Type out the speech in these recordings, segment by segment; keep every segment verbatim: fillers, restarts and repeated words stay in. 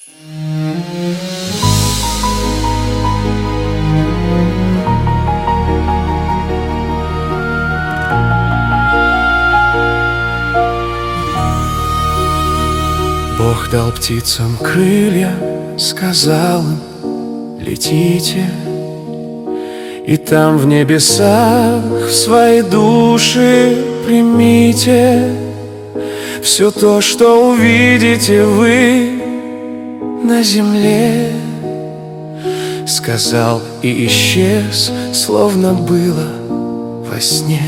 Бог дал птицам крылья, сказал им: летите, и там в небесах в свои души примите все то, что увидите вы на земле. Сказал и исчез, словно было во сне.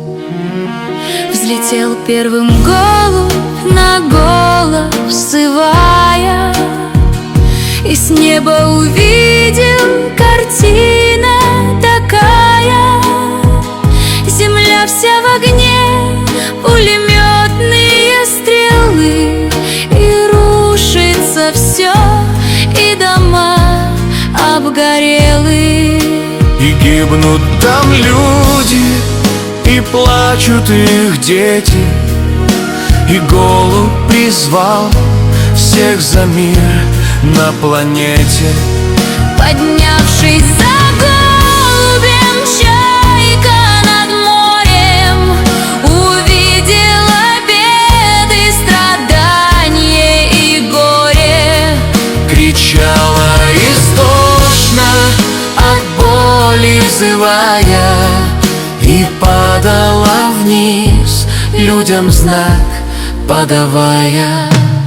Взлетел первым голубь на голос взывая, и с неба увидел картина такая: земля вся в огне, пулеметные стрелы, и рушится все, и дома обгорелы. И гибнут там люди, и плачут их дети, и голубь призвал всех за мир на планете. Поднявшись за голубем, чайка над морем увидела беды, страдания и горе. Кричала истошно, от боли взывая, и падала вниз, людям знак подавая.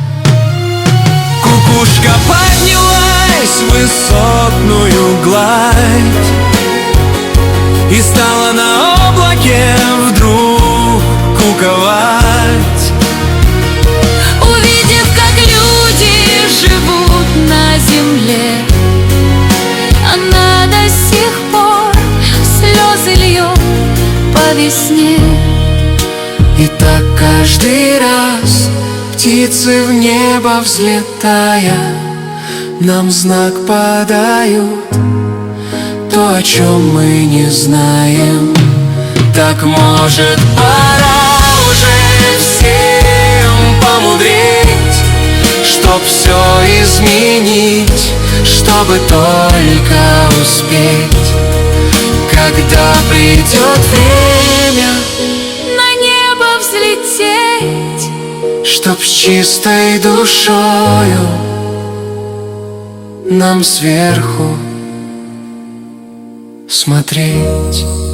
Кукушка поднялась в высотную гладь и стала на облаке вдруг куковать. Увидев, как люди живут на земле, она до сих пор слезы льет по весне. И так каждый раз птицы в небо взлетая нам знак подают, то, о чем мы не знаем. Так, может, пора уже всем помудреть, чтоб все изменить, чтобы только успеть, когда придет время На небо взлететь, чтоб с чистой душою нам сверху смотреть.